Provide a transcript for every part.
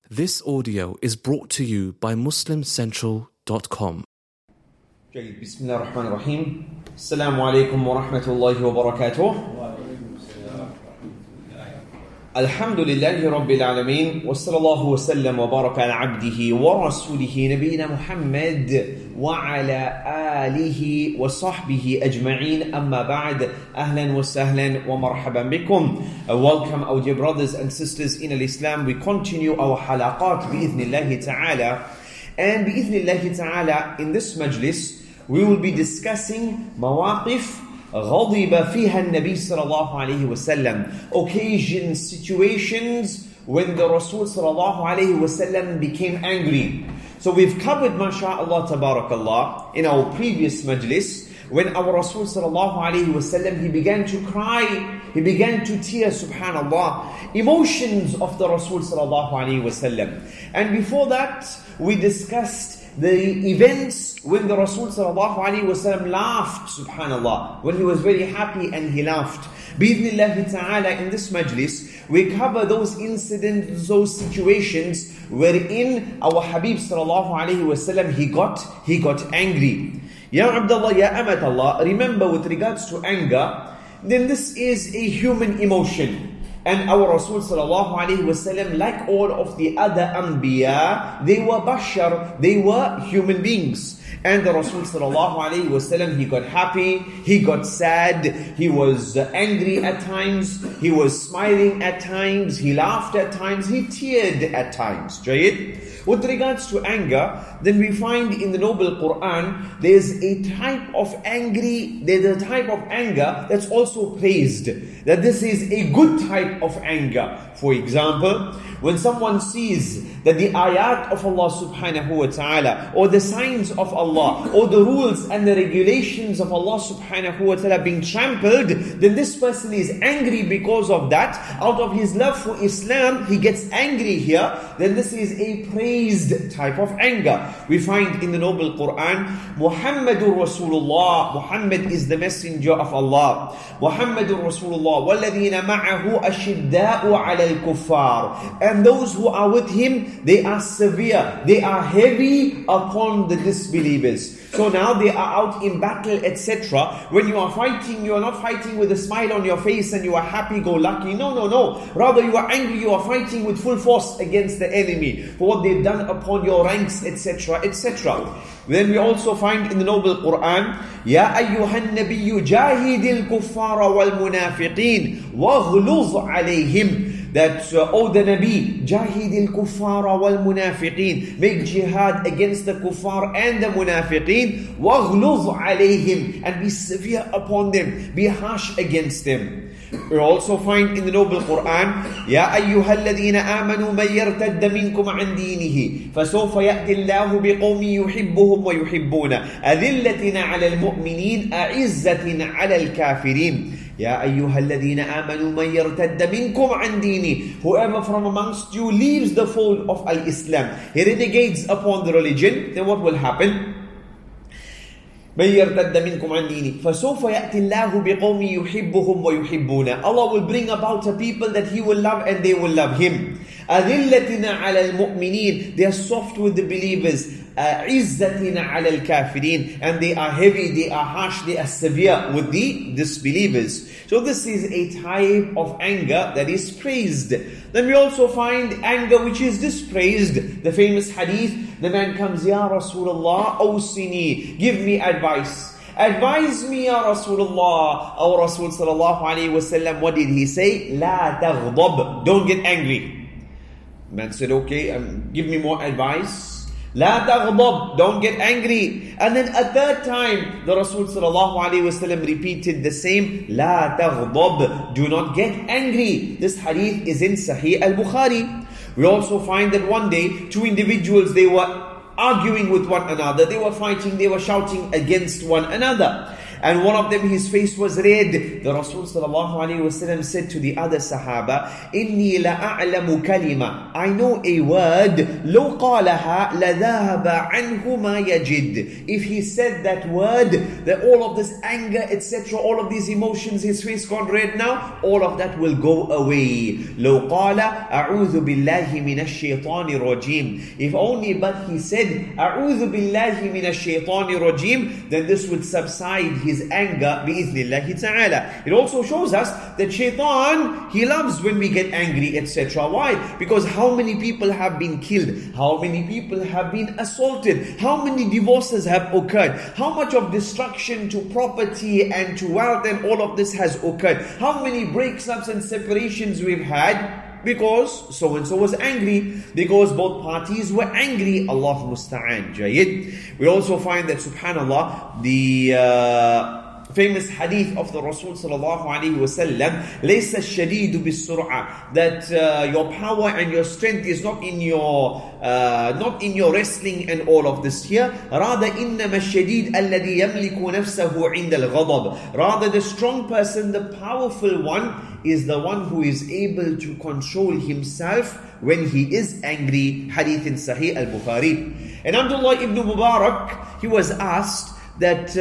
This audio is brought to you by MuslimCentral.com. جيد. بسم الله الرحمن الرحيم. السلام عليكم ورحمة الله وبركاته. الحمد لله رب العالمين وصلى الله وسلم وبارك على عبده ورسوله نبينا محمد وعلى آله وصحبه أجمعين. أما بعد. أهلا وسهلا ومرحبا بكم. Welcome our dear brothers and sisters in Islam. We continue our halaqat بإذن الله تعالى. And بإذن الله تعالى in this majlis we will be discussing مواقف غضب فيها النبي صلى الله عليه وسلم, occasions, situations when the Rasul صلى الله عليه وسلم became angry. So we've covered mashallah tabarakallah in our previous majlis when our Rasul صلى الله عليه وسلم, he began to cry, he began to tear, subhanallah, emotions of the Rasul صلى الله عليه وسلم. And before that we discussed the events when the Rasul sallallahu alaihi wasallam laughed, subhanallah, when he was very happy and he laughed. Bi-idhnillahi ta'ala, in this majlis, we cover those incidents, those situations wherein our Habib sallallahu alaihi wasallam, he got angry. Ya Abdullah, Ya Amatallah, remember with regards to anger, then this is a human emotion. And our Rasul sallallahu alaihi wasallam, like all of the other Anbiya, they were bashar, they were human beings. And the Rasul sallallahu alaihi wasallam, he got happy, he got sad, he was angry at times, he was smiling at times, he laughed at times, he teared at times. Jayid? With regards to anger, then we find in the Noble Quran, there's a type of anger that's also praised. That this is a good type of anger. For example, when someone sees that the ayat of Allah subhanahu wa ta'ala, or the signs of Allah, or the rules and the regulations of Allah subhanahu wa ta'ala being trampled, then this person is angry because of that. Out of his love for Islam, he gets angry here. Then this is a praised type of anger. We find in the Noble Quran, Muhammadur Rasulullah, Muhammad is the messenger of Allah. Muhammadur Rasulullah, وَالَّذِينَ مَعَهُ أَشِدَّاءُ عَلَى الْكُفَّارِ. And those who are with him, they are severe, they are heavy upon the disbelievers. So now they are out in battle, etc. When you are fighting, you are not fighting with a smile on your face and you are happy-go-lucky. No. Rather you are angry, you are fighting with full force against the enemy for what they've done upon your ranks, etc. etc. Then we also find in the Noble Quran, Ya ayyuhan nabiyyu jahidil kuffara wal munafiqeen waghluz alayhim. That, O the Nabi, jahidil kuffara wal munafiqeen, make jihad against the kuffar and the munafiqeen, waghluz alayhim, and be severe upon them, be harsh against them. We also find in the Noble Quran, Ya ayyuhalladhina amanu man yartadda minkum an dinihi, fasawfa ya'ti Allahu biqawmin yuhibbuhum wa yuhibbuna, adillatin 'ala al-mu'minin, a'izzatin 'ala al-kafirin. Ya ayyuhalladhina amanu man yartadda minkum an dini. Whoever from amongst you leaves the fold of al-Islam, he renegates upon the religion, then what will happen? من يرتد منكم عن دينه فسوف يأتي الله بقوم يحبهم ويحبونه. Allah will bring about a people that He will love and they will love Him. أذلة على المؤمنين, they are soft with the believers. عزة على الكافرين, and they are heavy, they are harsh, they are severe with the disbelievers. So this is a type of anger that is praised. Then we also find anger which is dispraised. The famous hadith, the man comes, Ya Rasulullah, awsini, give me advice. Advise me, Ya Rasulullah. Our Rasul sallallahu alayhi wasallam, what did he say? La taghdab, don't get angry. The man said, okay, give me more advice. La taghdab, don't get angry. And then a third time, the Rasul sallallahu alaihi wasallam repeated the same, La taghdab, do not get angry. This hadith is in Sahih al-Bukhari. We also find that one day, two individuals, they were arguing with one another, they were fighting, they were shouting against one another. And one of them, his face was red. The Rasul ﷺ said to the other Sahaba, إِنِّي لَأَعْلَمُ كَلِمَةً, I know a word, لَوْ قَالَهَا لَذَهَبَ عَنْهُ مَا يَجِدْ. If he said that word, that all of this anger, etc., all of these emotions, his face gone red now, all of that will go away. لَوْ قَالَ أَعُوذُ بِاللَّهِ مِنَ الشَّيْطَانِ الرَّجِيمِ. If only but he said, أَعُوذُ بِاللَّهِ مِنَ الشَّيْطَانِ الرَّجِيمِ, then this would subside his anger بِإِذْنِ ta'ala. It also shows us that shaitan, he loves when we get angry, etc. Why? Because how many people have been killed? How many people have been assaulted? How many divorces have occurred? How much of destruction to property and to wealth and all of this has occurred? How many breakups and separations we've had? Because so-and-so was angry. Because both parties were angry. Allah musta'an. Jayyid. We also find that, subhanallah, the famous hadith of the Rasul sallallahu alaihi wasallam, لَيْسَ الشَّدِيدُ بِالسُّرْعَةِ, that your power and your strength is not in your wrestling and all of this here. Rather, إِنَّمَا الشَّدِيدُ الَّذِي يَمْلِكُ نَفْسَهُ عِنْدَ الْغَضَبِ. Rather, the strong person, the powerful one, is the one who is able to control himself when he is angry. Hadith in Sahih al-Bukhari. And Abdullah ibn Mubarak, he was asked that,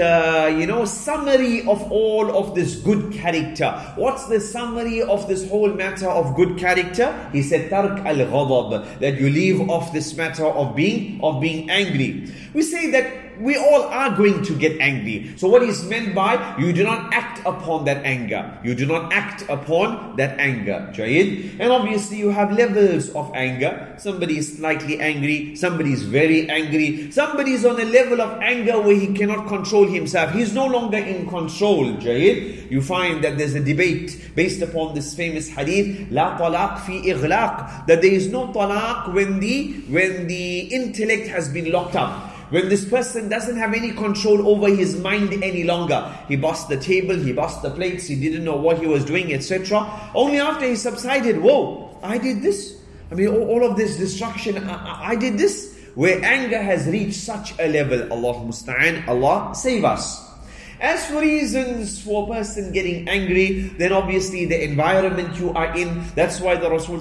summary of all of this good character. What's the summary of this whole matter of good character? He said, Tark al-ghadab, that you leave off this matter of being angry. We say that we all are going to get angry. So what is meant by, you do not act upon that anger. You do not act upon that anger. Jayyid. And obviously you have levels of anger. Somebody is slightly angry. Somebody is very angry. Somebody is on a level of anger where he cannot control himself. He's no longer in control. Jayyid. You find that there's a debate based upon this famous hadith, La talaq fi ighlaq, that there is no talaq when the intellect has been locked up. When this person doesn't have any control over his mind any longer. He bust the table, he bust the plates, he didn't know what he was doing, etc. Only after he subsided, whoa, I did this. I mean, all of this destruction, I did this. Where anger has reached such a level, Allah musta'an, Allah save us. As for reasons for a person getting angry, then obviously the environment you are in. That's why the Rasul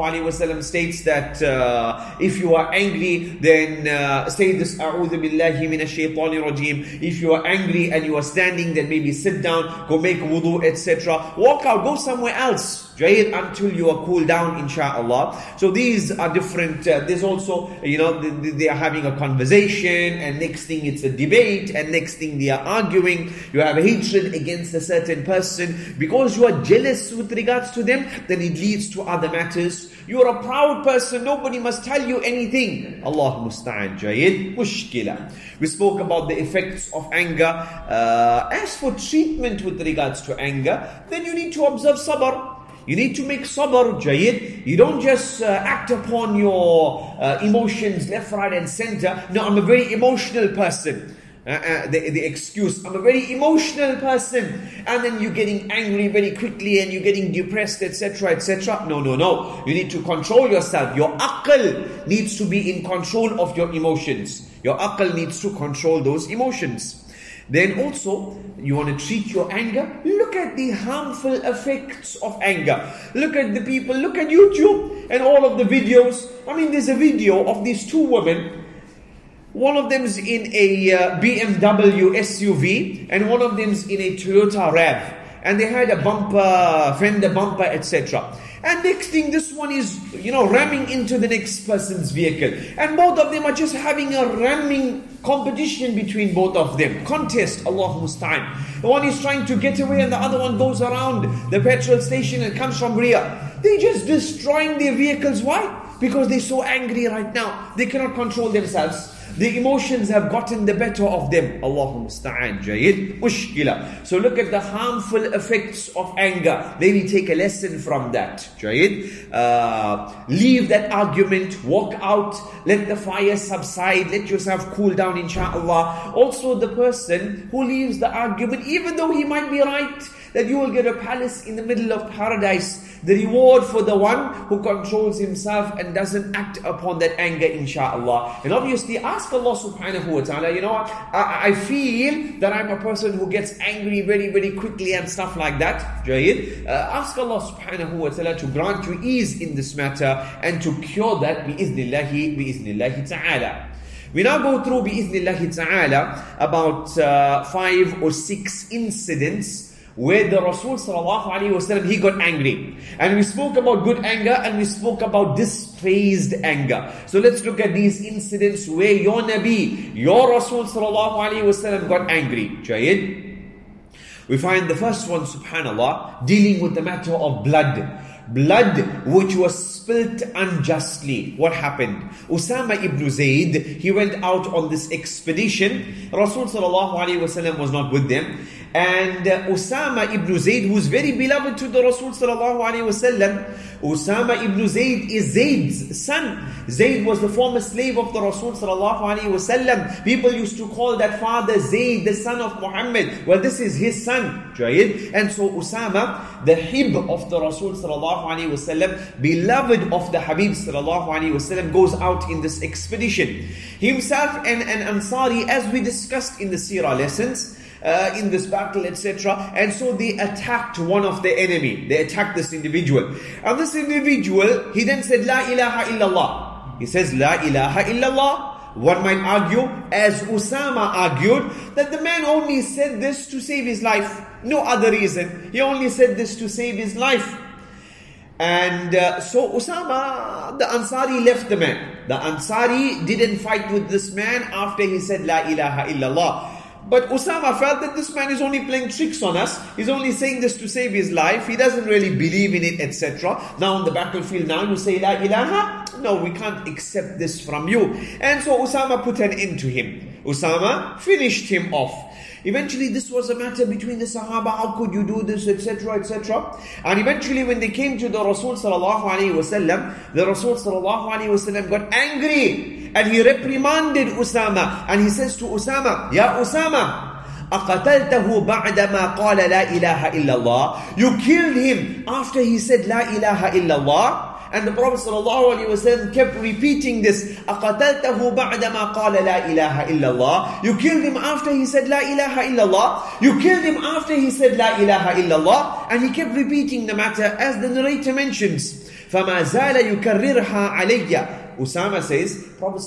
ﷺ states that if you are angry, then say this, A'udhu billahi minash shaitanir rajim. If you are angry and you are standing, then maybe sit down, go make wudu, etc. Walk out, go somewhere else. Until you are cooled down, insha'Allah. So these are different. There's also, they are having a conversation, and next thing it's a debate, and next thing they are arguing. You have hatred against a certain person because you are jealous with regards to them, then it leads to other matters. You are a proud person, nobody must tell you anything. Allah musta'an. Jayyid. Mushkila. We spoke about the effects of anger. As for treatment with regards to anger, then you need to observe sabr. You need to make sabr, Jayyid. You don't just act upon your emotions left, right and center. No, I'm a very emotional person. The excuse, I'm a very emotional person. And then you're getting angry very quickly and you're getting depressed, etc., etc. No. You need to control yourself. Your aql needs to be in control of your emotions. Your aql needs to control those emotions. Then also, you want to treat your anger. Look at the harmful effects of anger. Look at the people, look at YouTube and all of the videos. I mean, there's a video of these two women. One of them is in a BMW SUV and one of them is in a Toyota RAV. And they had a bumper, fender bumper, etc. And next thing, this one is, ramming into the next person's vehicle. And both of them are just having a ramming competition between both of them. Contest, Allah musta'an. The one is trying to get away and the other one goes around the petrol station and comes from rear. They're just destroying their vehicles. Why? Because they're so angry right now. They cannot control themselves. The emotions have gotten the better of them. Allahu musta'an. Jayyid. Mushkila. So look at the harmful effects of anger. Maybe take a lesson from that. Jayyid. Leave that argument. Walk out. Let the fire subside. Let yourself cool down, insha'Allah. Also the person who leaves the argument, even though he might be right, that you will get a palace in the middle of paradise. The reward for the one who controls himself and doesn't act upon that anger, inshaAllah. And obviously ask Allah subhanahu wa ta'ala, you know what, I feel that I'm a person who gets angry very, very quickly and stuff like that. Jayyid. Ask Allah subhanahu wa ta'ala to grant you ease in this matter and to cure that bi-iznillahi ta'ala. We now go through bi-iznillahi ta'ala about 5 or 6 incidents where the Rasul sallallahu alaihi wasallam, he got angry. And we spoke about good anger and we spoke about dispraised anger. So let's look at these incidents where your Nabi, your Rasul sallallahu alaihi wasallam got angry. Jayyid. We find the first one, subhanallah, dealing with the matter of blood. Blood which was spilt unjustly. What happened? Usama ibn Zayd, he went out on this expedition. Rasul sallallahu alaihi wasallam was not with them. And Usama ibn Zayd, who is very beloved to the Rasul sallallahu alaihi wasallam, Usama ibn Zayd is Zayd's son. Zayd was the former slave of the Rasul sallallahu alaihi wasallam. People used to call that father Zayd, the son of Muhammad. Well, this is his son, Jayyid. And so Usama, the hib of the Rasul sallallahu alaihi wasallam, beloved of the Habib sallallahu alaihi wasallam, goes out in this expedition. Himself and Ansari, as we discussed in the Seerah lessons, in this battle, etc. And so they attacked one of the enemy. They attacked this individual. And this individual, he then said, La ilaha illallah. He says, La ilaha illallah. One might argue, as Usama argued, that the man only said this to save his life. No other reason. He only said this to save his life. And so Usama, the Ansari, left the man. The Ansari didn't fight with this man after he said, La ilaha illallah. But Usama felt that this man is only playing tricks on us. He's only saying this to save his life. He doesn't really believe in it, etc. Now on the battlefield, now you say La ilaha? No, we can't accept this from you. And so Usama put an end to him. Usama finished him off. Eventually this was a matter between the Sahaba. How could you do this, etc., etc. And eventually when they came to the Rasul sallallahu alaihi wasallam, the Rasul sallallahu alaihi wasallam got angry and he reprimanded Usama. And he says to Usama, Ya Usama, أَقَتَلْتَهُ بَعْدَمَا قَالَ لَا إِلَهَ إِلَّا اللَّهِ. You killed him after he said La ilaha illallah. And the Prophet ﷺ kept repeating this. أَقَتَلْتَهُ بَعْدَمَا قَالَ لَا إِلَهَ إِلَّا اللَّهِ. You killed him after he said La ilaha illallah. You killed him after he said La ilaha illallah. And he kept repeating the matter as the narrator mentions. فَمَا زَالَ يُكَرِّرْهَا عَلَيَّ. Usama says, Prophet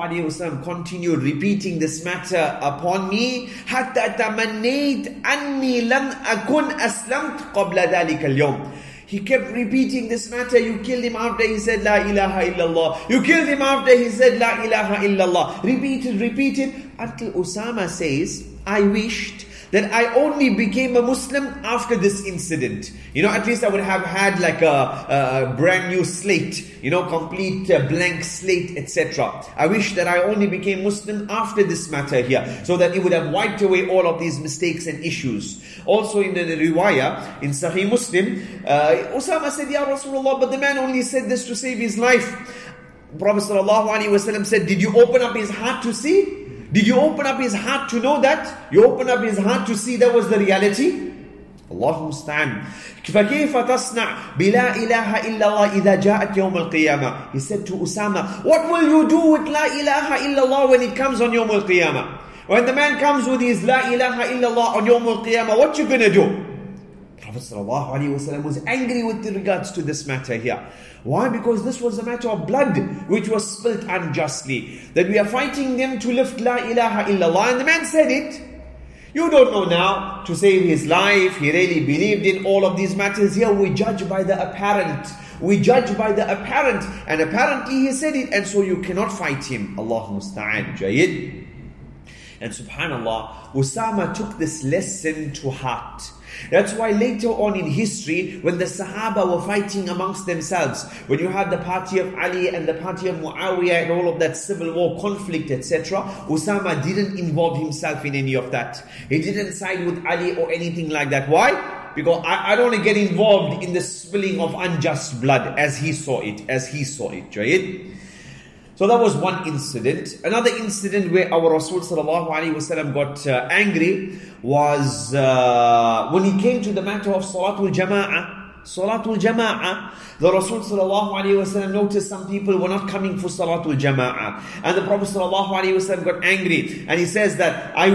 ﷺ continued repeating this matter upon me. حَتَّى تَمَنَّيْتْ أَنِّي لَمْ أَكُنْ أَسْلَمْتْ قَبْلَ ذَلِكَ الْيَوْمِ. He kept repeating this matter. You killed him after he said La ilaha illallah. You killed him after he said La ilaha illallah. Repeated until Usama says, I wished that I only became a Muslim after this incident. You know, at least I would have had like a brand new slate, you know, complete blank slate, etc. I wish that I only became Muslim after this matter here, so that it would have wiped away all of these mistakes and issues. Also in the riwayah, in Sahih Muslim, Usama said, Ya Rasulullah, but the man only said this to save his life. Prophet ﷺ said, did you open up his heart to see? Did you open up his heart to know that? You open up his heart to see that was the reality? Allahu musta'an. فَكَيْفَ تَصْنَعْ بِلَا إِلَهَ إِلَّا اللَّهِ إِذَا جَاءَتْ يَوْمَ الْقِيَامَةِ. He said to Usama, what will you do with La ilaha illallah when it comes on Yawm al-Qiyamah? When the man comes with his La ilaha illallah on Yawm al-Qiyamah, what you gonna do? Prophet ﷺ was angry with regards to this matter here. Why? Because this was a matter of blood which was spilt unjustly. That we are fighting them to lift La ilaha illallah. And the man said it. You don't know now to save his life. He really believed in all of these matters. Here we judge by the apparent. We judge by the apparent. And apparently he said it. And so you cannot fight him. Allahu musta'an. Jayyid. And subhanallah, Usama took this lesson to heart. That's why later on in history, when the Sahaba were fighting amongst themselves, when you had the party of Ali and the party of Muawiyah and all of that civil war conflict, etc., Usama didn't involve himself in any of that. He didn't side with Ali or anything like that. Why? Because I don't want to get involved in the spilling of unjust blood as he saw it, Jayyid. So that was one incident. Another incident where our Rasul sallallahu alaihi wasallam got angry was when he came to the matter of Salatul Jama'ah. Salatul Jama'ah, the Rasul sallallahu alaihi wasallam noticed some people were not coming for Salatul Jama'ah, and the Prophet sallallahu alaihi wasallam got angry, and he says that I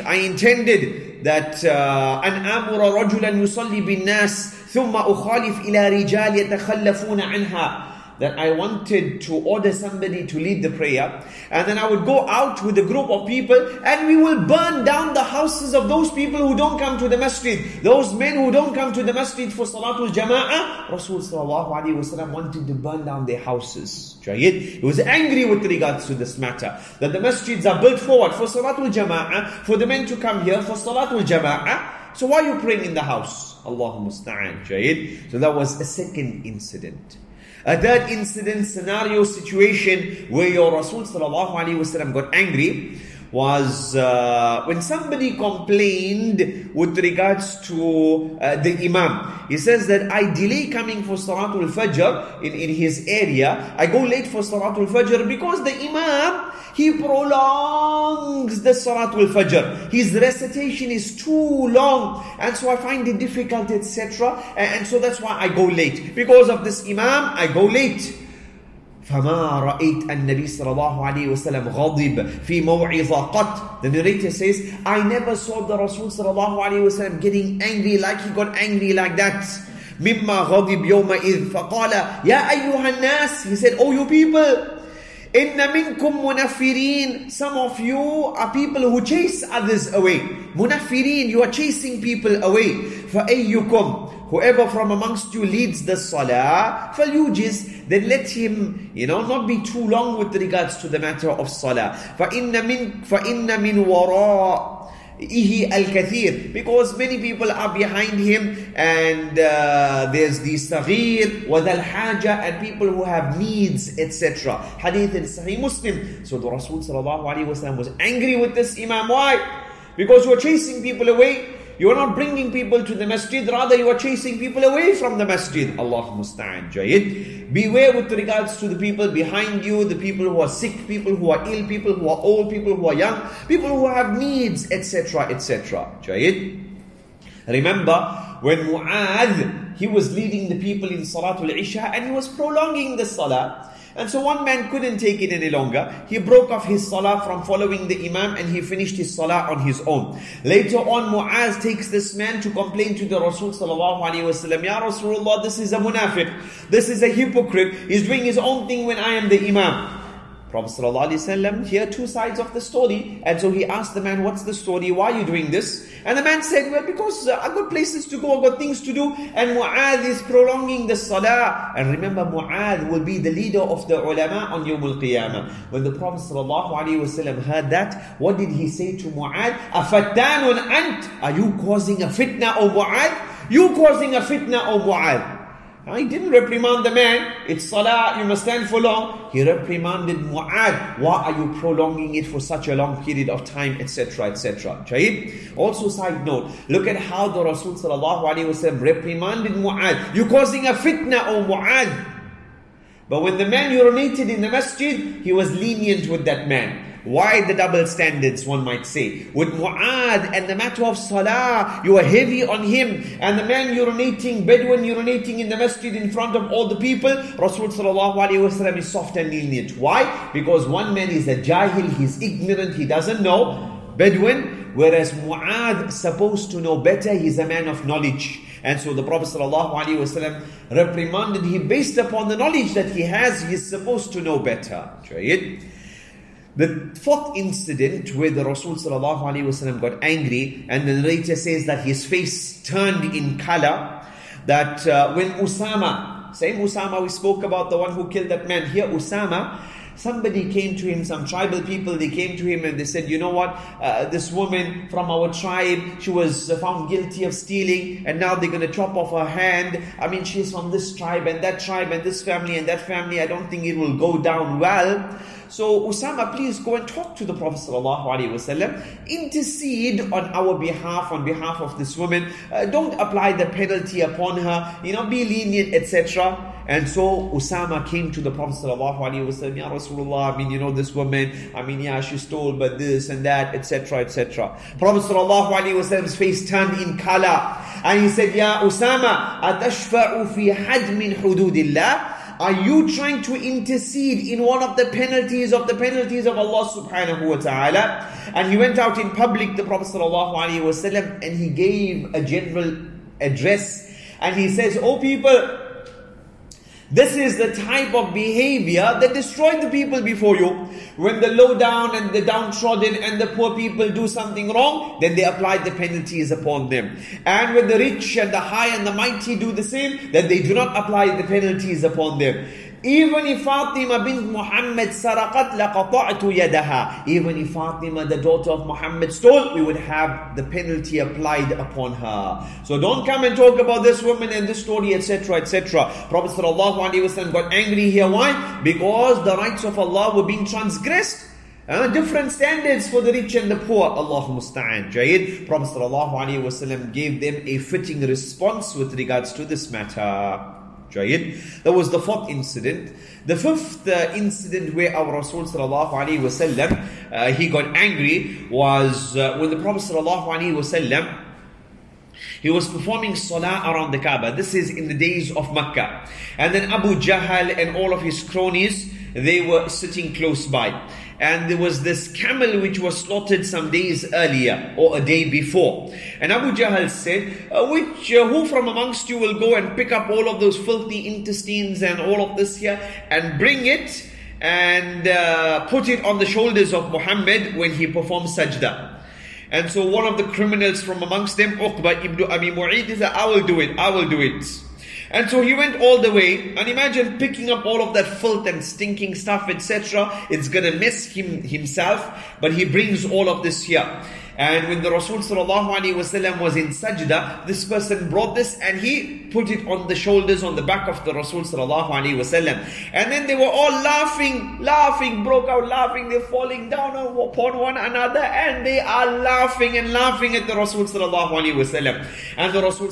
intended that an amura rajulan yusalli bin nas thumma ukhalif ila rijal yatakhallafuna anha, that I wanted to order somebody to lead the prayer, and then I would go out with a group of people and we will burn down the houses of those people who don't come to the masjid, those men who don't come to the masjid for Salatul Jama'ah. Rasul sallallahu alaihi wasallam wanted to burn down their houses. He was angry with regards to this matter, that the masjids are built forward for Salatul Jama'ah, for the men to come here for Salatul Jama'ah. So why are you praying in the house? Allahu musta'an. So that was a second incident. A third incident, scenario, situation where your Rasul sallallahu alaihi wasallam got angry was when somebody complained with regards to the Imam. He says that I delay coming for Salatul Fajr in his area. I go late for Salatul Fajr because the Imam, he prolongs the Salatul Fajr. His recitation is too long, and so I find it difficult, etc. And so that's why I go late. Because of this Imam, I go late. فما رأيت النبي صلى الله عليه وسلم غضب في موعظة قط. The narrator says, I never saw the Rasul صلى الله عليه وسلم getting angry like he got angry like that. مما غضب يومئذ فقال يا أيها الناس. He said, oh you people, إن منكم منفرين. Some of you are people who chase others away. منفرين, you are chasing people away. فأيكم, whoever from amongst you leads the salah, فَلْيُجِزْ, then let him, not be too long with regards to the matter of salah. فَإِنَّ مِنْ وَرَائِهِ الْكَثِيرِ, because many people are behind him, and there's the صغير وَذَا الْحَاجَةِ, and people who have needs, etc. Hadith in Sahih Muslim. So the Rasul sallallahu alaihi wasallam was angry with this Imam. Why? Because you are chasing people away. You are not bringing people to the masjid, rather you are chasing people away from the masjid. Allahu musta'an. Beware with regards to the people behind you, the people who are sick, people who are ill, people who are old, people who are young, people who have needs, etc., etc. Remember when Mu'adh, he was leading the people in Salatul Isha and he was prolonging the Salah. And so one man couldn't take it any longer. He broke off his salah from following the Imam and he finished his salah on his own. Later on, Mu'az takes this man to complain to the Rasul sallallahu alaihi wasallam. Ya Rasulullah, this is a munafiq. This is a hypocrite. He's doing his own thing when I am the Imam. Prophet sallallahu alaihi wasallam hear two sides of the story. And so he asked the man, what's the story? Why are you doing this? And the man said, well, because I've got places to go, I've got things to do. And Mu'adh is prolonging the salah. And remember, Mu'adh will be the leader of the ulama on Yawmul Qiyamah. When the Prophet sallallahu alaihi wasallam heard that, what did he say to Mu'adh? Afattanun ant? Are you causing a fitna, O Mu'adh? You causing a fitna, O Mu'adh? He didn't reprimand the man. It's salah, you must stand for long. He reprimanded Mu'adh. Why are you prolonging it for such a long period of time, etc., etc. Also, side note, look at how the Rasul sallallahu alaihi wasallam reprimanded Mu'adh. You causing a fitna, O Mu'adh. But when the man urinated in the masjid, he was lenient with that man. Why the double standards, one might say? With Mu'adh and the matter of salah, you are heavy on him. And the man urinating, Bedouin urinating in the masjid in front of all the people, Rasul sallallahu alaihi wasallam is soft and lenient. Why? Because one man is a jahil, he's ignorant, he doesn't know, Bedouin. Whereas Mu'adh supposed to know better, he's a man of knowledge. And so the Prophet ﷺ reprimanded him based upon the knowledge that he has, he's supposed to know better. The fourth incident where the Rasul ﷺ got angry, and the narrator says that his face turned in color, that when Usama, same Usama we spoke about, the one who killed that man, here Usama, somebody came to him, some tribal people, they came to him and they said, you know what, this woman from our tribe, she was found guilty of stealing and now they're going to chop off her hand. I mean, she's from this tribe and that tribe and this family and that family. I don't think it will go down well. So Usama, please go and talk to the Prophet ﷺ, intercede on our behalf, on behalf of this woman. Don't apply the penalty upon her, be lenient, etc. And so Usama came to the Prophet ﷺ, Ya Rasulullah, this woman, she stole, but this and that, etc., etc. Prophet ﷺ's face turned in color, and he said, Ya Usama, atashfa'u fi had min hududillah? Are you trying to intercede in one of the penalties of Allah subhanahu wa ta'ala? And he went out in public, the Prophet ﷺ, and he gave a general address, and he says, "O people, this is the type of behavior that destroyed the people before you. When the low down and the downtrodden and the poor people do something wrong, then they apply the penalties upon them. And when the rich and the high and the mighty do the same, then they do not apply the penalties upon them. Even if Fatima bint Muhammad saraqat laqata'tu yadaha. Even if Fatima, the daughter of Muhammad, stole, we would have the penalty applied upon her. So don't come and talk about this woman and this story, etc., etc." Prophet ﷺ got angry here. Why? Because the rights of Allah were being transgressed. Different standards for the rich and the poor. Allahu musta'an. Jayyid. Prophet ﷺ gave them a fitting response with regards to this matter. That was the fourth incident. The fifth incident where our Rasul ﷺ he got angry was when the Prophet ﷺ he was performing salah around the Kaaba. This is in the days of Makkah. And then Abu Jahl and all of his cronies, they were sitting close by. And there was this camel which was slaughtered some days earlier or a day before. And Abu Jahl said, who from amongst you will go and pick up all of those filthy intestines and all of this here and bring it and put it on the shoulders of Muhammad when he performs sajda? And so one of the criminals from amongst them, Uqba ibn Abi Mu'ayt, said, I will do it. And so he went all the way, and imagine picking up all of that filth and stinking stuff, etc. It's going to mess himself, but he brings all of this here. And when the Rasul ﷺ was in sajda, this person brought this and he put it on the shoulders, on the back of the Rasul ﷺ. And then they were all laughing, broke out laughing. They're falling down upon one another and they are laughing at the Rasul ﷺ. And the Rasul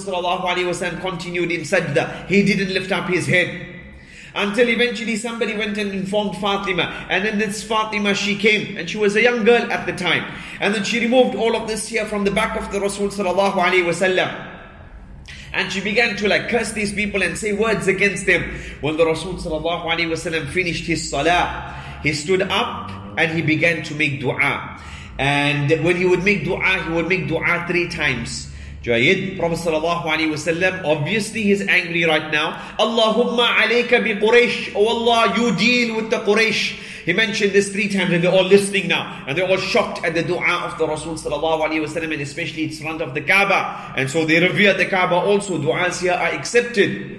ﷺ continued in sajda. He didn't lift up his head. Until eventually somebody went and informed Fatima. And then this Fatima, she came. And she was a young girl at the time. And then she removed all of this here from the back of the Rasul sallallahu alaihi wasallam. And she began to curse these people and say words against them. When the Rasul sallallahu alaihi wasallam finished his salah, he stood up and he began to make dua. And when he would make dua 3 times. Jayyid. Prophet sallallahu alaihi wasallam, obviously he's angry right now. Allahumma alayka bi Quraysh. Oh Allah, you deal with the Quraysh. He mentioned this 3 times and they're all listening now. And they're all shocked at the dua of the Rasul sallallahu alaihi wasallam, and especially its front of the Kaaba. And so they revere the Kaaba also. Du'as here are accepted.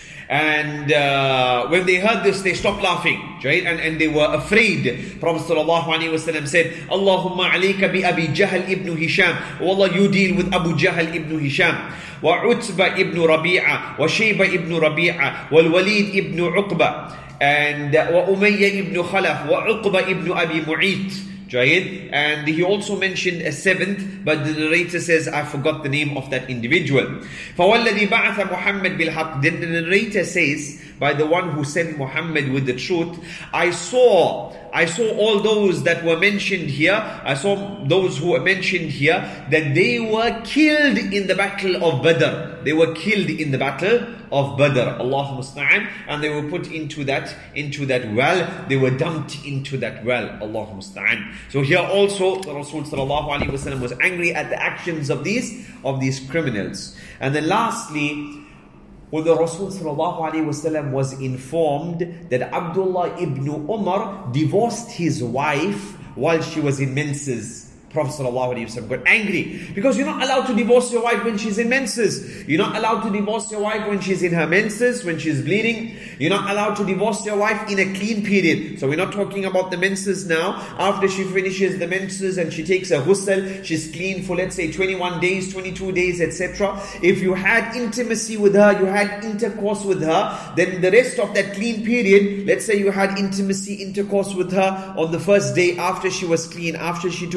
And when they heard this, they stopped laughing, right? And they were afraid. Prophet ﷺ said, Allahumma alayka bi Abi Jahl ibn Hisham. Oh Allah, you deal with Abu Jahl ibn Hisham. Wa Utba ibn Rabi'a. Wa Shayba ibn Rabi'a. Wal Walid ibn Uqba. And wa Umayyah ibn Khalaf. Wa Uqba ibn Abi Mu'ayt. And he also mentioned a 7th, but the narrator says, I forgot the name of that individual. فَوَالَّذِي بَعَثَ مُحَمَّدْ بِالْحَقِّ. Then the narrator says, by the one who sent Muhammad with the truth, I saw all those that were mentioned here, I saw those who were mentioned here, that they were killed in the battle of Badr. They were killed in the battle of Badr. Allahu musta'an. And they were put into that well. They were dumped into that well. Allahu musta'an. So here also the Rasul sallallahu alaihi wasallam was angry at the actions of these criminals. And then lastly, when the Rasul sallallahu alaihi wasallam was informed that Abdullah ibn Umar divorced his wife while she was in menses, Prophet ﷺ got angry, because you're not allowed to divorce your wife when she's in menses. You're not allowed to divorce your wife when she's in her menses, when she's bleeding. You're not allowed to divorce your wife in a clean period. So we're not talking about the menses now. After she finishes the menses and she takes a ghusl, she's clean for let's say 21 days, 22 days, etc. If you had intimacy with her, you had intercourse with her, then the rest of that clean period, let's say you had intercourse with her on the first day after she was clean, after she took a ghusl,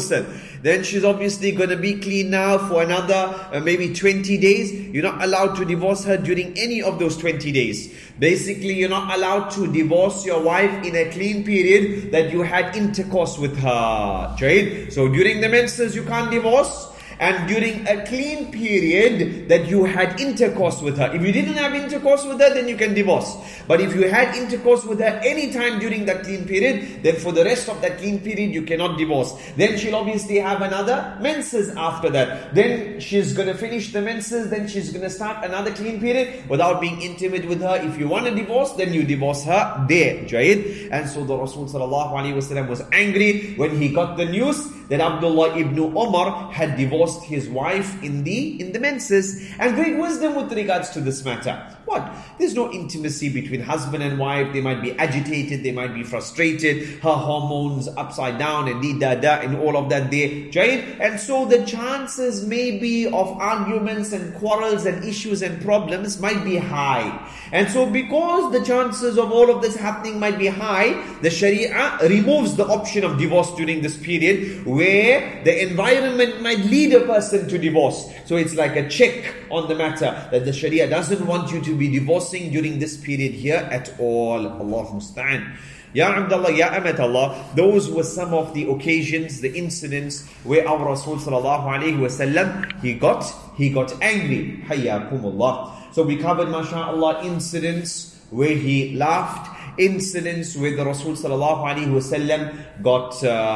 ghusl. Then she's obviously going to be clean now for another maybe 20 days. You're not allowed to divorce her during any of those 20 days. Basically, you're not allowed to divorce your wife in a clean period that you had intercourse with her. Right? So during the menses you can't divorce. And during a clean period that you had intercourse with her. If you didn't have intercourse with her, then you can divorce. But if you had intercourse with her any time during that clean period, then for the rest of that clean period, you cannot divorce. Then she'll obviously have another menses after that. Then she's going to finish the menses, then she's going to start another clean period without being intimate with her. If you want to divorce, then you divorce her there. Right? And so the Rasul sallallahu alaihi wasallam was angry when he got the news that Abdullah ibn Umar had divorced his wife in the menses, and great wisdom with regards to this matter. What? There's no intimacy between husband and wife. They might be agitated, they might be frustrated, her hormones upside down and and all of that there, right? And so the chances maybe of arguments and quarrels and issues and problems might be high. And so because the chances of all of this happening might be high, the Sharia removes the option of divorce during this period where the environment might lead a person to divorce. So it's like a check on the matter that the Sharia doesn't want you to be divorcing during this period here at all. Allah musta'an. Ya Abdullah, Ya Amat Allah, those were some of the occasions, the incidents where our Rasul sallallahu alayhi wasallam, he got angry. Hayyakumullah. So we covered, mashallah, incidents where he laughed, incidents where the Rasul sallallahu alaihi wasallam got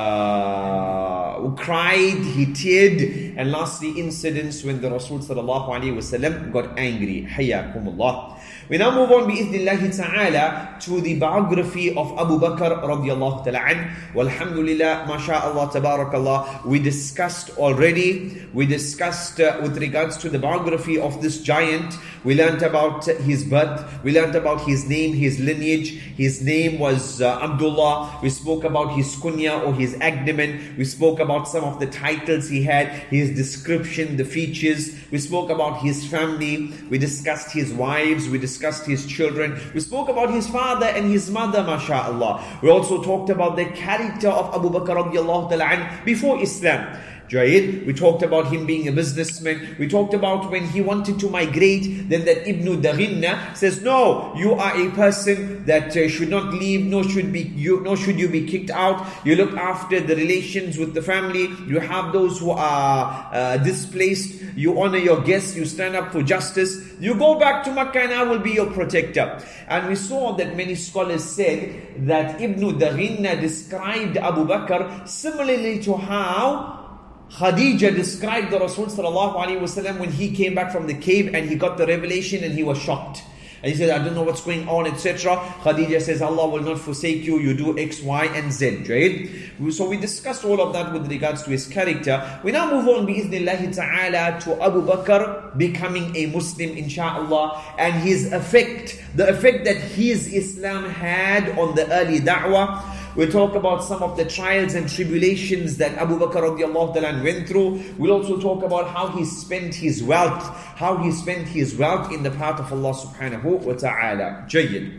cried, he teared, and lastly incidents when the Rasul sallallahu alaihi wasallam got angry. Hayyakumullah. We now move on bi'idhnillahi ta'ala to the biography of Abu Bakr radiallahu ta'ala an. Walhamdulillah, masha'Allah, tabarakallah. We discussed already, with regards to the biography of this giant. We learned about his birth, we learned about his name, his lineage. His name was Abdullah. We spoke about his kunya or his agnomen. We spoke about some of the titles he had, his description, the features. We spoke about his family. We discussed his wives. We discussed his children. We spoke about his father and his mother, mashallah. We also talked about the character of Abu Bakr radiallahu ta'ala an before Islam. We talked about him being a businessman. We talked about when he wanted to migrate, then that Ibn Daghinna says, no, you are a person that should not leave, nor should you be kicked out. You look after the relations with the family. You have those who are displaced. You honor your guests. You stand up for justice. You go back to Makkah and I will be your protector. And we saw that many scholars said that Ibn Daghinna described Abu Bakr similarly to how Khadija described the Rasul sallallahu alaihi wasallam when he came back from the cave and he got the revelation and he was shocked. And he said, I don't know what's going on, etc. Khadija says, Allah will not forsake you. You do X, Y, and Z, right? So we discussed all of that with regards to his character. We now move on, bi'iznillahi ta'ala, to Abu Bakr becoming a Muslim, insha'Allah, and his effect, the effect that his Islam had on the early da'wah. We'll talk about some of the trials and tribulations that Abu Bakr radiallahu ta'ala went through. We'll also talk about how he spent his wealth, in the path of Allah subhanahu wa ta'ala. Jayyid.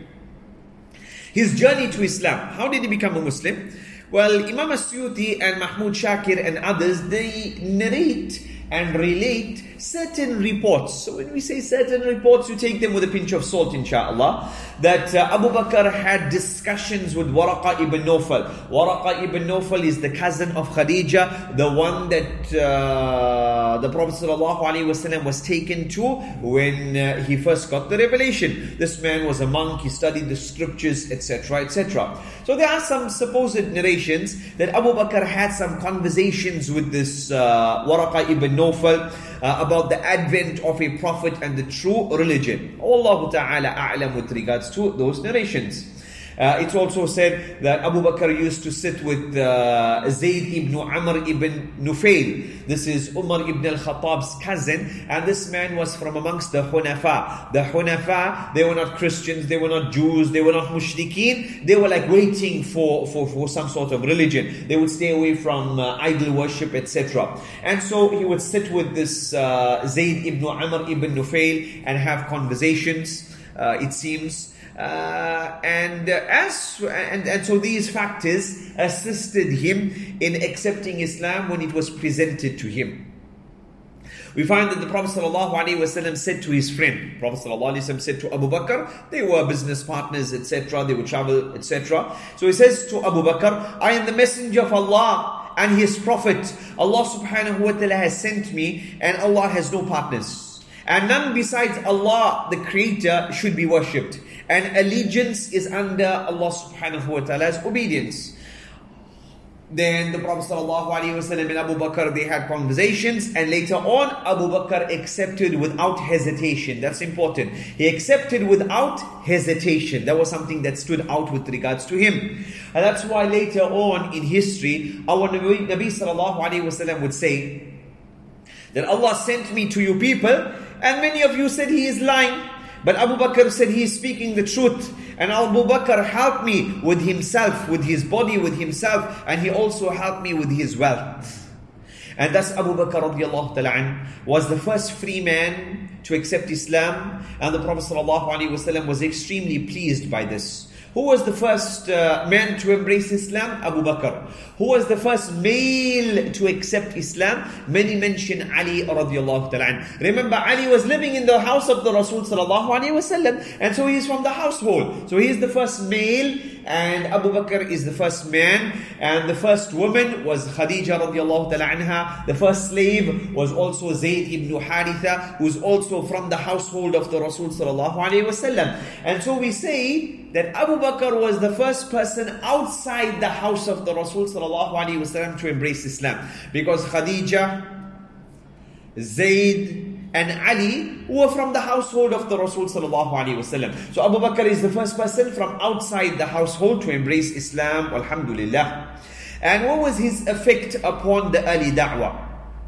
His journey to Islam. How did he become a Muslim? Well, Imam As-Suyuti and Mahmud Shakir and others, they narrate and relate certain reports. So when we say certain reports, you take them with a pinch of salt, inshallah. That Abu Bakr had discussions with Waraqa ibn Nawfal. Waraqa ibn Nawfal is the cousin of Khadija, the one that the Prophet ﷺ was taken to when he first got the revelation. This man was a monk, he studied the scriptures, etc., etc. So there are some supposed narrations that Abu Bakr had some conversations with this Waraqa ibn Nawfal about the advent of a prophet and the true religion. Allah Ta'ala a'lam with regards to those narrations. It's also said that Abu Bakr used to sit with Zayd ibn Amr ibn Nufail. This is Umar ibn al-Khattab's cousin, and this man was from amongst the Hunafa. The Hunafa, they were not Christians, they were not Jews, they were not Mushrikeen. They were like waiting for some sort of religion. They would stay away from idol worship, etc. And so he would sit with this Zayd ibn Amr ibn Nufail and have conversations, it seems. And so these factors assisted him in accepting Islam when it was presented to him. We find that the Prophet ﷺ said to his friend, Prophet ﷺ said to Abu Bakr, they were business partners, etc., they would travel, etc. So he says to Abu Bakr, I am the messenger of Allah and His Prophet. Allah subhanahu wa ta'ala has sent me and Allah has no partners. And none besides Allah, the Creator, should be worshipped. And allegiance is under Allah subhanahu wa ta'ala's obedience. Then the Prophet ﷺ and Abu Bakr, they had conversations, and later on Abu Bakr accepted without hesitation. That's important. He accepted without hesitation. That was something that stood out with regards to him. And that's why later on in history, our Nabi ﷺ would say that Allah sent me to you people, and many of you said he is lying. But Abu Bakr said he is speaking the truth. And Abu Bakr helped me with himself, with his body, with himself. And he also helped me with his wealth. And thus Abu Bakr radiallahu ta'ala was the first free man to accept Islam. And the Prophet ﷺ was extremely pleased by this. Who was the first man to embrace Islam? Abu Bakr. Who was the first male to accept Islam? Many mention Ali radiallahu ta'ala. Remember, Ali was living in the house of the Rasul sallallahu alayhi wasallam, and so he is from the household. So he is the first male, and Abu Bakr is the first man, and the first woman was Khadija radiallahu ta'ala anha. The first slave was also Zayd ibn Haritha, who is also from the household of the Rasul sallallahu alayhi wasallam. And so we say that Abu Bakr was the first person outside the house of the Rasul sallallahu alaihi wasallam to embrace Islam, because Khadija, Zayd and Ali were from the household of the Rasul sallallahu alaihi wasallam. So Abu Bakr is the first person from outside the household to embrace Islam, alhamdulillah. And what was his effect upon the early da'wah?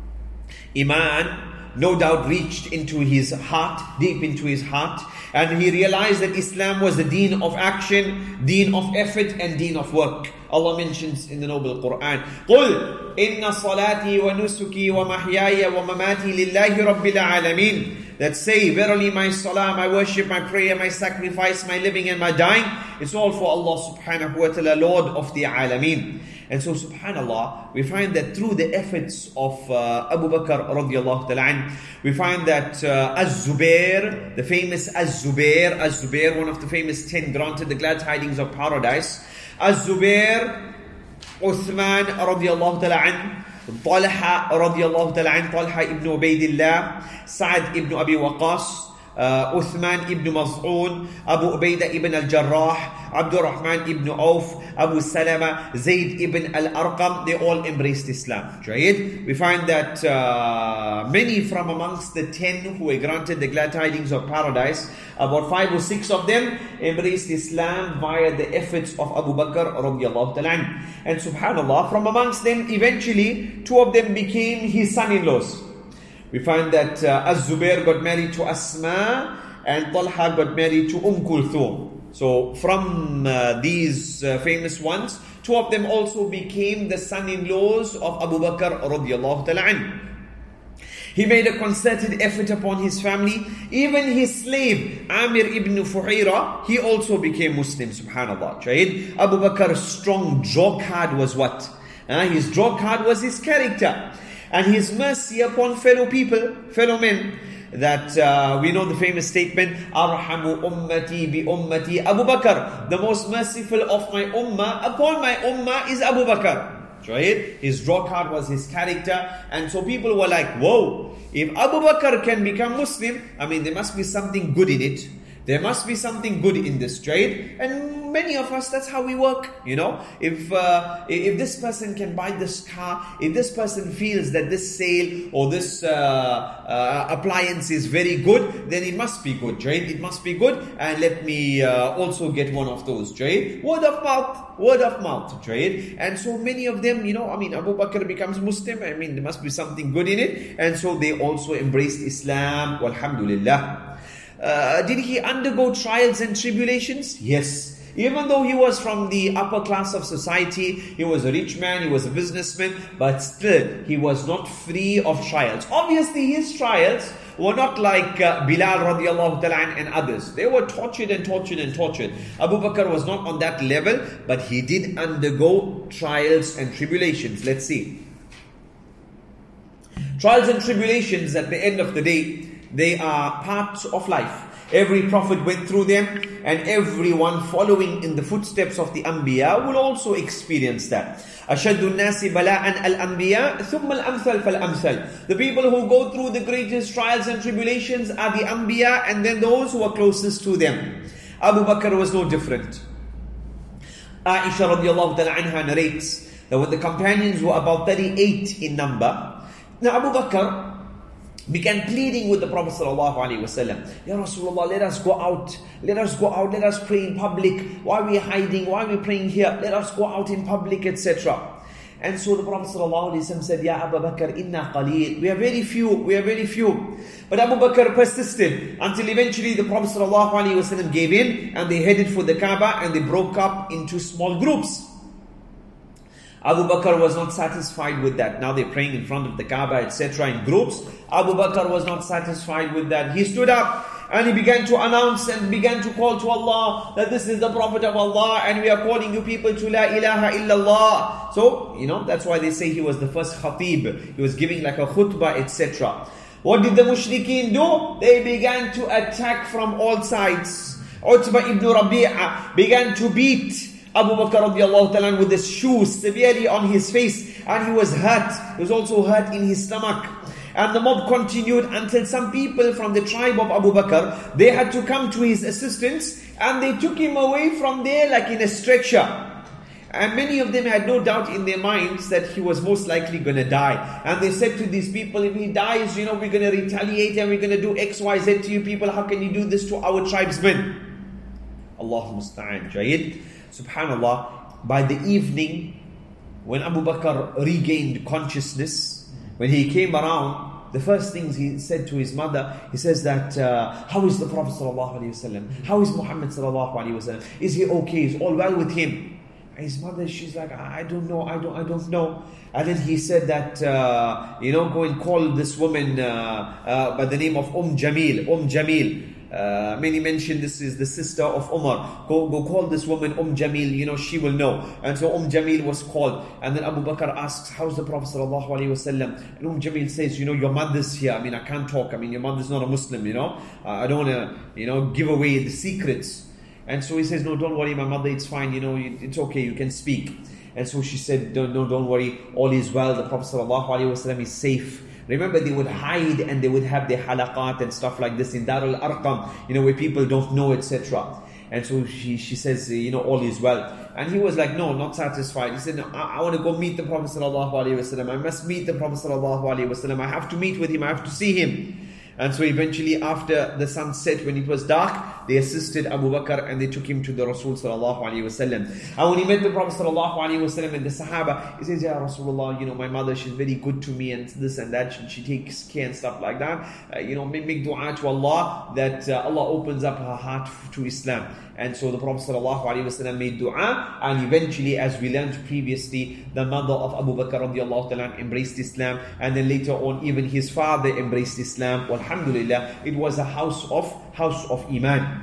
Iman no doubt reached into his heart, deep into his heart, and he realized that Islam was the deen of action, deen of effort, and deen of work. Allah mentions in the noble Quran, قُلْ إِنَّ صَلَاتِي وَنُسُكِي وَمَحْيَايَ وَمَمَاتِي لِلَّهِ رَبِّ الْعَالَمِينَ. That say, verily my salah, my worship, my prayer, my sacrifice, my living and my dying, it's all for Allah subhanahu wa ta'ala, Lord of the Alameen. And so subhanallah, we find that through the efforts of Abu Bakr radiallahu ta'ala, we find that Az-Zubair, the famous Az-Zubair, one of the famous 10 granted the glad tidings of paradise, Az-Zubair, Uthman radiallahu ta'ala, Talha radiallahu ta'ala, Talha ibn Ubaidillah, Sa'ad ibn Abi Waqas, Uthman ibn Maz'un, Abu Ubaidah ibn al-Jarrah, Abdul Rahman ibn Auf, Abu Salama, Zayd ibn al-Arqam, they all embraced Islam. Right? We find that many from amongst the 10 who were granted the glad tidings of paradise, about 5 or 6 of them embraced Islam via the efforts of Abu Bakr radiallahu ta'ala. And subhanallah, from amongst them, eventually 2 of them became his son-in-laws. We find that Az-Zubair got married to Asma, and Talha got married to Kulthum. So from these famous ones, 2 of them also became the son-in-laws of Abu Bakr radiallahu ta'ala. He made a concerted effort upon his family. Even his slave, Amir ibn Fuhaira, he also became Muslim, subhanallah. Right? Abu Bakr's strong draw card was what? His draw card was his character. And his mercy upon fellow people, fellow men. That we know the famous statement, Arhamu ummati bi ummati Abu Bakr. The most merciful of my ummah upon my ummah is Abu Bakr. Right? His draw card was his character. And so people were like, whoa, if Abu Bakr can become Muslim, I mean, there must be something good in it. There must be something good in this trade. And many of us, that's how we work. You know, if this person can buy this car, if this person feels that this sale or this appliance is very good, then it must be good, right? It must be good, and let me also get one of those, right? Word of mouth, right? And so many of them, you know, I mean, Abu Bakr becomes Muslim, I mean, there must be something good in it, and so they also embraced Islam, walhamdulillah. Did he undergo trials and tribulations? Yes. Even though he was from the upper class of society, he was a rich man, he was a businessman, but still, he was not free of trials. Obviously, his trials were not like Bilal radiallahu ta'ala and others. They were tortured and tortured and tortured. Abu Bakr was not on that level, but he did undergo trials and tribulations. Let's see. Trials and tribulations, at the end of the day, they are parts of life. Every prophet went through them, and everyone following in the footsteps of the Anbiya will also experience that. أَشَدُّ النَّاسِ بَلَاءً الْأَنْبِيَاء ثُمَّ الْأَمْثَلْ فَالْأَمْثَلْ. The people who go through the greatest trials and tribulations are the Anbiya, and then those who are closest to them. Abu Bakr was no different. Aisha radiallahu ta'ala anha narrates that when the companions were about 38 in number, now Abu Bakr began pleading with the Prophet ﷺ. Ya Rasulullah, let us go out. Let us go out. Let us pray in public. Why are we hiding? Why are we praying here? Let us go out in public, etc. And so the Prophet ﷺ said, Ya Abu Bakr, inna qaleel. We are very few. We are very few. But Abu Bakr persisted until eventually the Prophet ﷺ gave in, and they headed for the Kaaba, and they broke up into small groups. Abu Bakr was not satisfied with that. Now they're praying in front of the Kaaba, etc. in groups. Abu Bakr was not satisfied with that. He stood up and he began to announce and began to call to Allah that this is the Prophet of Allah and we are calling you people to La ilaha illallah. So, that's why they say he was the first khatib. He was giving like a khutbah, etc. What did the mushrikeen do? They began to attack from all sides. Utbah ibn Rabi'a began to beat Abu Bakr radiallahu ta'ala with his shoes severely on his face, and he was hurt. He was also hurt in his stomach. And the mob continued until some people from the tribe of Abu Bakr, they had to come to his assistance, and they took him away from there like in a stretcher. And many of them had no doubt in their minds that he was most likely going to die. And they said to these people, if he dies, we're going to retaliate and we're going to do X, Y, Z to you people. How can you do this to our tribesmen? Allahu musta'an. Jayid. Subhanallah, by the evening, when Abu Bakr regained consciousness, when he came around, the first things he said to his mother, he says that, how is the Prophet ﷺ? How is Muhammad ﷺ? Is he okay? Is all well with him? And his mother, she's like, I don't know. And then he said that, go and call this woman by the name of Jamil. Many mention this is the sister of Umar. Go call this woman Jamil, she will know. And so Jamil was called. And then Abu Bakr asks, how's the Prophet ﷺ? And Jamil says, your mother's here. I can't talk. Your mother's not a Muslim, I don't want to, give away the secrets. And so he says, no, don't worry, my mother, it's fine, it's okay, you can speak. And so she said, don't worry, all is well, the Prophet ﷺ is safe. Remember, they would hide and they would have their halaqat and stuff like this in Darul Arqam, where people don't know, etc. And so she says, all is well. And he was like, no, not satisfied. He said, no, I want to go meet the Prophet ﷺ. I must meet the Prophet ﷺ. I have to meet with him. I have to see him. And so eventually, after the sun set, when it was dark, they assisted Abu Bakr and they took him to the Rasul sallallahu alaihi wasallam. And when he met the Prophet sallallahu alaihi wasallam and the Sahaba, he says, Ya Rasulullah, my mother, she's very good to me and this and that. She takes care and stuff like that. Make dua to Allah that Allah opens up her heart to Islam. And so the Prophet ﷺ made dua, and eventually, as we learned previously, the mother of Abu Bakr radiallahu ta'ala embraced Islam, and then later on even his father embraced Islam. Alhamdulillah, it was a house of Iman.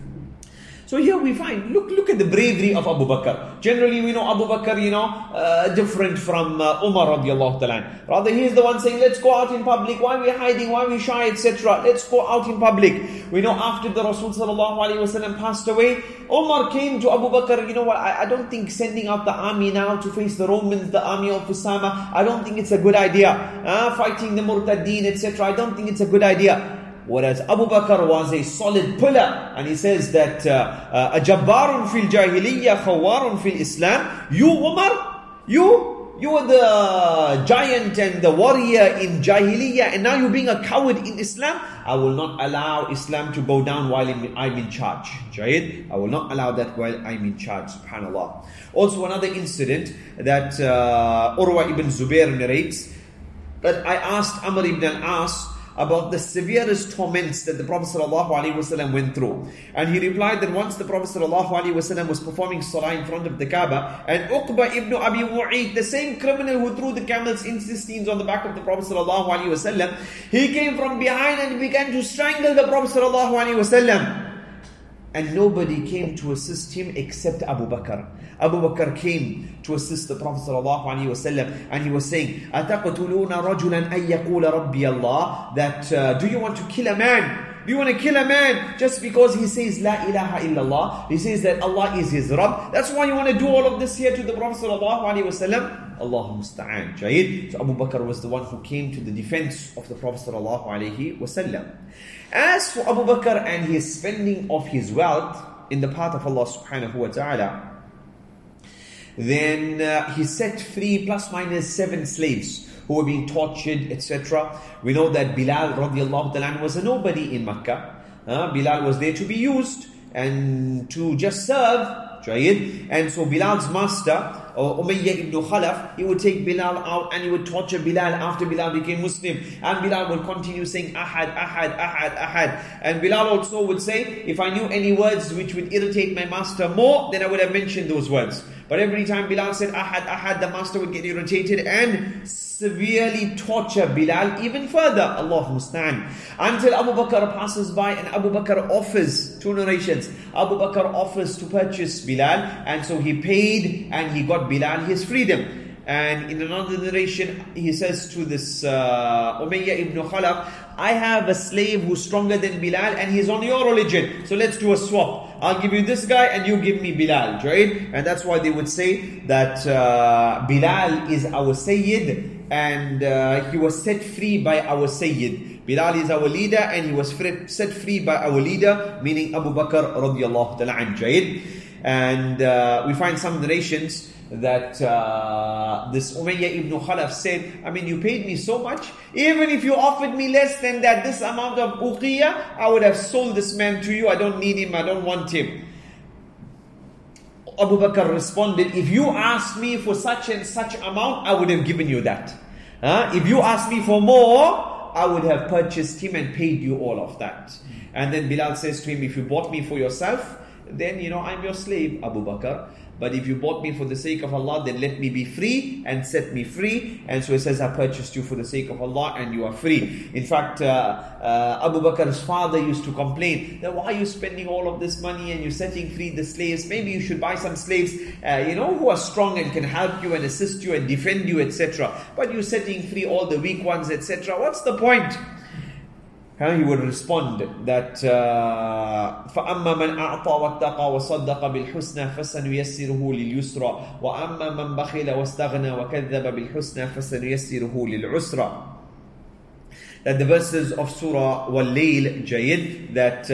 So here we find, look at the bravery of Abu Bakr. Generally we know Abu Bakr, different from Umar radiallahu ta'ala. Rather, he is the one saying, let's go out in public. Why are we hiding? Why are we shy, etc.? Let's go out in public. We know after the Rasul sallallahu alaihi wasallam passed away, Umar came to Abu Bakr, I don't think sending out the army now to face the Romans, the army of Usama, I don't think it's a good idea. Fighting the Murtaddeen, etc. I don't think it's a good idea. Whereas Abu Bakr was a solid pillar, and he says that Ajabbarun fil Jahiliyyah, Khawarun fil Islam. You, Umar, you were the giant and the warrior in Jahiliyyah, and now you're being a coward in Islam. I will not allow Islam to go down while I'm in charge. Jayid, I will not allow that while I'm in charge. Subhanallah. Also, another incident that Urwa ibn Zubair narrates, that I asked Amr ibn al-As, about the severest torments that the Prophet ﷺ went through. And he replied that once the Prophet ﷺ was performing salah in front of the Kaaba, and Uqba ibn Abi Mu'ayt, the same criminal who threw the camel's intestines on the back of the Prophet ﷺ, he came from behind and began to strangle the Prophet ﷺ. And nobody came to assist him except Abu Bakr. Abu Bakr came to assist the Prophet ﷺ, and he was saying, أَتَقْتُلُونَ رَجُلًا أَن يَقُولَ رَبِّيَ اللَّهِ, that do you want to kill a man? Do you want to kill a man just because he says La ilaha illallah? He says that Allah is his Rabb. That's why you want to do all of this here to the Prophet ﷺ? Allahu musta'an. Jayid. So Abu Bakr was the one who came to the defense of the Prophet ﷺ. As for Abu Bakr and his spending of his wealth in the path of Allah subhanahu wa ta'ala, then he set free plus minus 7 slaves who were being tortured, etc. We know that Bilal radiallahu ta'ala was a nobody in Makkah. Bilal was there to be used and to just serve. And so Bilal's master, Umayyah ibn Khalaf, he would take Bilal out and he would torture Bilal after Bilal became Muslim. And Bilal would continue saying Ahad, Ahad, Ahad, Ahad. And Bilal also would say, if I knew any words which would irritate my master more, then I would have mentioned those words. But every time Bilal said Ahad, Ahad, the master would get irritated and severely torture Bilal even further. Allah musta'an. Until Abu Bakr passes by and Abu Bakr offers, 2 narrations, Abu Bakr offers to purchase Bilal, and so he paid and he got Bilal his freedom. And in another narration, he says to this Umayyah ibn Khalaf, I have a slave who's stronger than Bilal and he's on your religion. So let's do a swap. I'll give you this guy and you give me Bilal, right? And that's why they would say that Bilal is our Sayyid and he was set free by our Sayyid. Bilal is our leader and he was set free by our leader, meaning Abu Bakr radiallahu ta'ala anhu. And we find some narrations that this Umayyah ibn Khalaf said, I mean, you paid me so much, even if you offered me less than that, this amount of uqiyah, I would have sold this man to you. I don't need him, I don't want him. Abu Bakr responded, if you asked me for such and such amount, I would have given you that. If you asked me for more, I would have purchased him and paid you all of that. And then Bilal says to him, if you bought me for yourself, then I'm your slave, Abu Bakr. But if you bought me for the sake of Allah, then let me be free and set me free. And so he says, I purchased you for the sake of Allah and you are free. In fact, Abu Bakr's father used to complain that why are you spending all of this money and you're setting free the slaves? Maybe you should buy some slaves, who are strong and can help you and assist you and defend you, etc. But you're setting free all the weak ones, etc. What's the point? He would respond that فَأَمَّا مَنْ أَعْطَى وَاتَّقَى وَصَدَّقَ بِالْحُسْنَى فَسَنُيَسِّرُهُ لِلْيُسْرَى وَأَمَّا مَنْ بَخِلَ وَاسْتَغْنَى وَكَذَّبَ بِالْحُسْنَى فَسَنُيَسِّرُهُ لِلْعُسْرَى. That the verses of Surah Wal-Layl, Jayid, that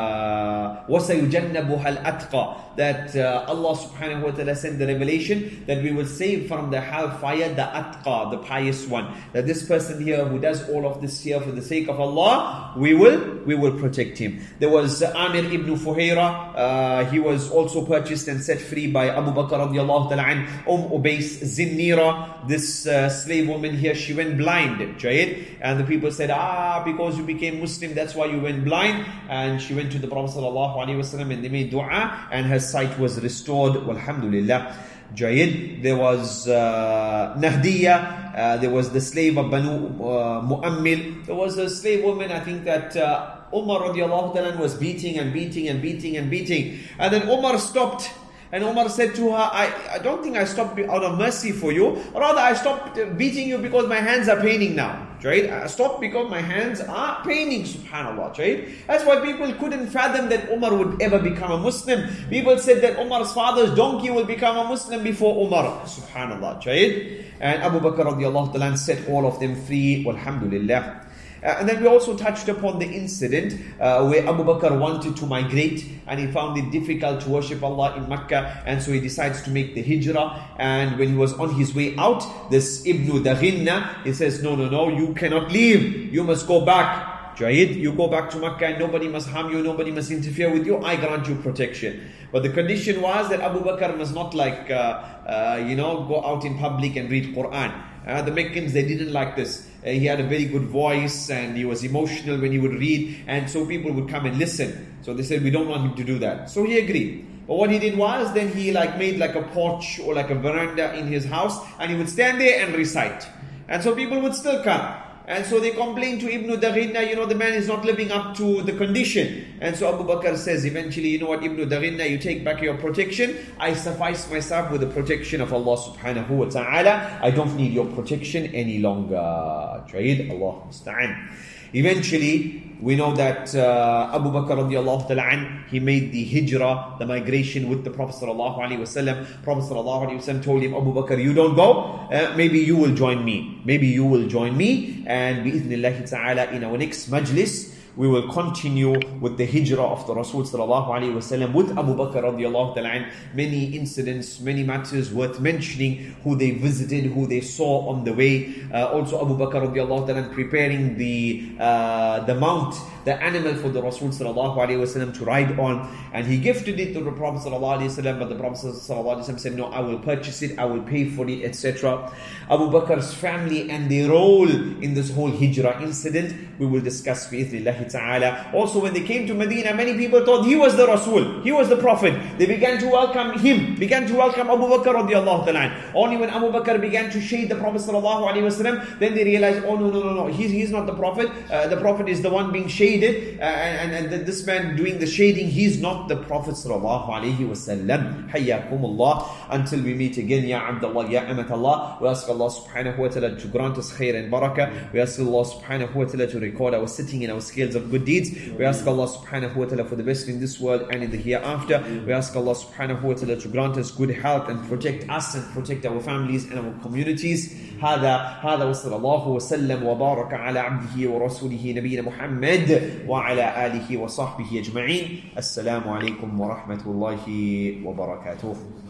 وَسَيُجَنَّبُهَا الْأَتْقَى, that Allah subhanahu wa ta'ala sent the revelation that we will save from the hellfire the atqa, the pious one. That this person here who does all of this here for the sake of Allah, we will protect him. There was Amir ibn Fuhayra, he was also purchased and set free by Abu Bakr radiallahu ta'ala an. Ubays Zinnira, this slave woman here, she went blind, Jayid, and the people said, because you became Muslim, that's why you went blind. And she went to the Prophet sallallahu alaihi wasallam and they made dua and her sight was restored. Walhamdulillah. Jayid. There was Nahdiya, there was the slave of Banu Mu'ammil. There was a slave woman, I think that Umar radiallahu ta'ala was beating and beating and beating and beating. And then Umar stopped. And Umar said to her, I don't think I stopped out of mercy for you. Rather, I stopped beating you because my hands are paining now. Right? I stopped because my hands are paining, subhanAllah. Right? That's why people couldn't fathom that Umar would ever become a Muslim. People said that Umar's father's donkey will become a Muslim before Umar. Subhanallah. Right? And Abu Bakr radiallahu ta'ala set all of them free. Walhamdulillah. And then we also touched upon the incident where Abu Bakr wanted to migrate and he found it difficult to worship Allah in Mecca, and so he decides to make the hijrah. And when he was on his way out, this Ibn Daghinna, he says, no, you cannot leave, you must go back. Jayid, you go back to Mecca and nobody must harm you, nobody must interfere with you, I grant you protection. But the condition was that Abu Bakr must not go out in public and read Quran. The Meccans, they didn't like this. he had a very good voice and he was emotional when he would read, and so people would come and listen. So they said, we don't want him to do that. So he agreed. But what he did was, then he made like a porch or like a veranda in his house, and he would stand there and recite. And so people would still come. And so they complained to Ibn Daghinna, the man is not living up to the condition. And so Abu Bakr says eventually, you know what, Ibn Daghinna, you take back your protection. I suffice myself with the protection of Allah subhanahu wa ta'ala. I don't need your protection any longer. Jayyid, Allah musta'an. Eventually, we know that Abu Bakr radiallahu ta'ala an, he made the hijrah, the migration with the Prophet sallallahu alaihi wasallam. Prophet sallallahu alaihi wasallam told him, Abu Bakr, you don't go, maybe you will join me. Maybe you will join me. And bi'idhnillahi ta'ala, in our next majlis, we will continue with the hijrah of the Rasul sallallahu alaihi wasallam with Abu Bakr radiallahu ta'ala an. Many incidents, many matters worth mentioning, who they visited, who they saw on the way. Also Abu Bakr radiallahu ta'ala an preparing the mount, the animal for the Rasul sallallahu alaihi wasallam to ride on, and he gifted it to the Prophet sallallahu alaihi wasallam, but the Prophet sallallahu alaihi wasallam said, no, I will purchase it, I will pay for it, etc. Abu Bakr's family and their role in this whole hijrah incident, we will discuss bi'idhnillahi ta'ala. Also, when they came to Medina, many people thought he was the Rasul, he was the Prophet. They began to welcome him, began to welcome Abu Bakr radiallahu ta'ala. Only when Abu Bakr began to shade the Prophet sallallahu alaihi wasallam, then they realized, oh no, he's not the Prophet. The Prophet is the one being shaded, and this man doing the shading, he's not the Prophet sallallahu alaihi wasallam. Hayyakumullah. Until we meet again, Ya Abdullah, Ya Amatallah, we ask Allah subhanahu wa ta'ala to grant us khair and barakah. We ask Allah subhanahu wa ta'ala to record our sitting in our scales of good deeds. We ask Allah subhanahu wa ta'ala for the best in this world and in the hereafter. We ask Allah subhanahu wa ta'ala to grant us good health and protect us and protect our families and our communities. هذا وصلى الله وسلم وبارك على عبده ورسوله نبينا محمد وعلى آله وصحبه أجمعين. السلام عليكم ورحمة الله وبركاته.